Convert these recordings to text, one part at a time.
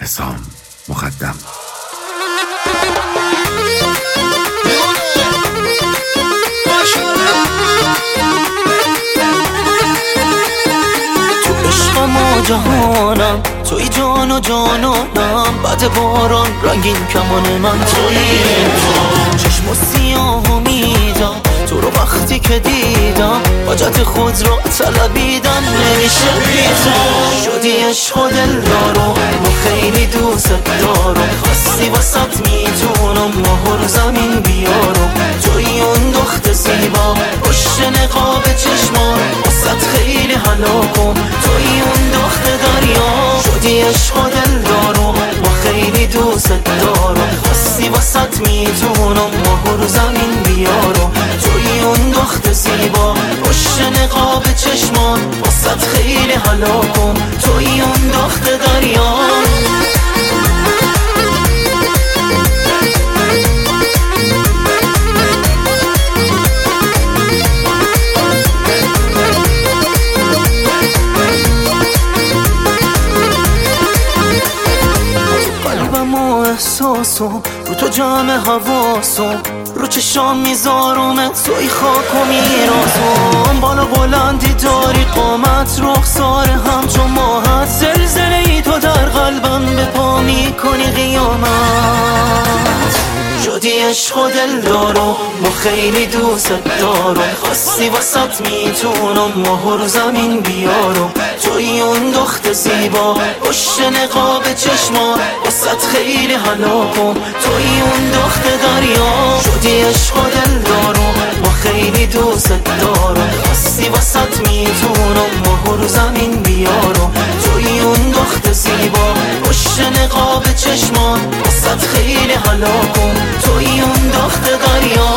حسام مقدم. تو عشقم و جهانم، توی جان و جانانم، بعد باران رنگین کمان من توی چشم و سیاه و میدم تو رو وقتی که دیدم، حاجت خود رو طلبیدم نمیشه بیدم. شدی عشق و دلدارم و خیلی دوست دارم، خواستی واسط میتونم ماه رو زمین بیارم. توی اون دخت زیبا پشت نقاب چشمان، واسط خیلی هلاکم توی اون دخت دریا. شدی عشق و دلدارم و خیلی دوست دارم، خواستی واسط میتونم ماه رو زمین بیارم. توی اون دخت زیبا پشت نقاب چشمان، واسط خیلی هلاکم توی اون دخت دریا. احساسم رو تو جمع حواسم، رو چشام میذارم توی خاک و میرازم. بالا بلندی داری قامت رخسار همچون ماهت، زلزله ای تو در قلبم به پا میکنی قیامت. شدی عشق و دلدارم و خیلی دوست دارم، خواستی واسط میتونم ماه رو زمین بیارم. توی اون دخت زیبا پشت نقاب چشمان، واسط خیلی هلاکم توی اون دخت دریا. شدی عشق و دلدارم و خیلی دوست دارم، خواستی واسط میتونم ماه رو زمین بیارم. توی اون دخت زیبا پشت نقاب چشمان، واسط خیلی هلاکم توی اون دخت دریا.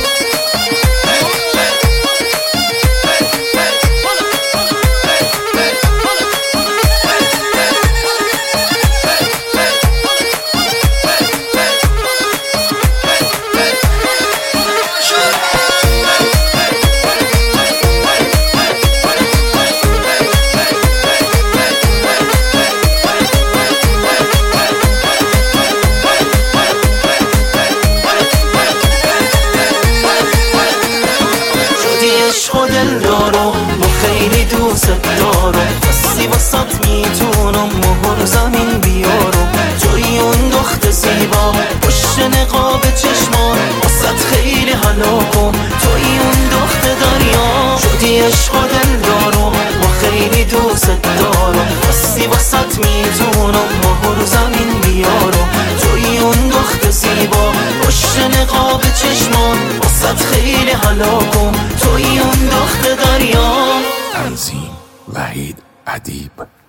عشق و دلدارم و خیلی دوست دارم، خواستی واسط میتونم ماه رو زمین بیارم. توی اون دخت زیبا پشت نقاب چشمان، واسط خیلی هلاکم توی اون دخت دریا. شدی عشق و دلدارم و خیلی دوست دارم، خواستی واسط میتونم ماه رو زمین بیارم. توی اون دخت زیبا پشت نقاب چشمان، واسط خیلی هلاکم توی اون دخت دریا. تنظیم وحید ادیب.